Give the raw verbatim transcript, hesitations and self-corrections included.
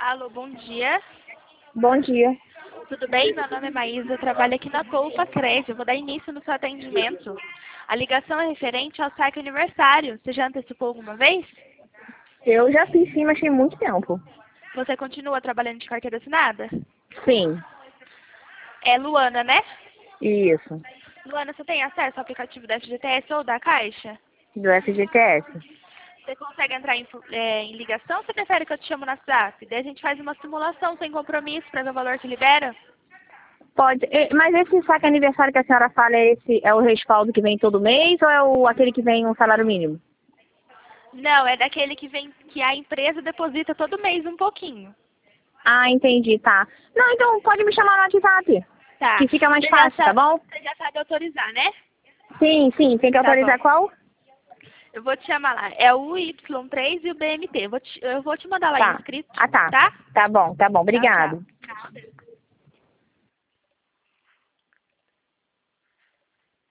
Alô, bom dia. Bom dia. Tudo bem? Meu nome é Maísa, eu trabalho aqui na Poupa Crédito. Eu vou dar início no seu atendimento. A ligação é referente ao saque aniversário. Você já antecipou alguma vez? Eu já fiz sim, mas tem muito tempo. Você continua trabalhando de carteira assinada? Sim, É Luana, né? isso. Luana, você tem acesso ao aplicativo da F G T S ou da Caixa? Do F G T S. Você consegue entrar em, é, em ligação ou você prefere que eu te chamo no WhatsApp? Daí a gente faz uma simulação sem compromisso para ver o valor que libera? Pode. eh, Mas esse saque aniversário que a senhora fala é, esse, é o respaldo que vem todo mês ou é o, aquele que vem um salário mínimo? Não, é daquele que vem que a empresa deposita todo mês um pouquinho. Ah, entendi, tá. Não, então pode me chamar no WhatsApp, Tá. que fica mais Você já fácil, tá sabe, bom? você já sabe autorizar, né? Sim, sim. Tem que Tá autorizar bom. qual? Eu vou te chamar lá. É o Y três e o B M T. Eu vou te, eu vou te mandar lá Tá. inscrito, Ah, tá. tá? Tá bom, tá bom. Tchau, Obrigado. tchau.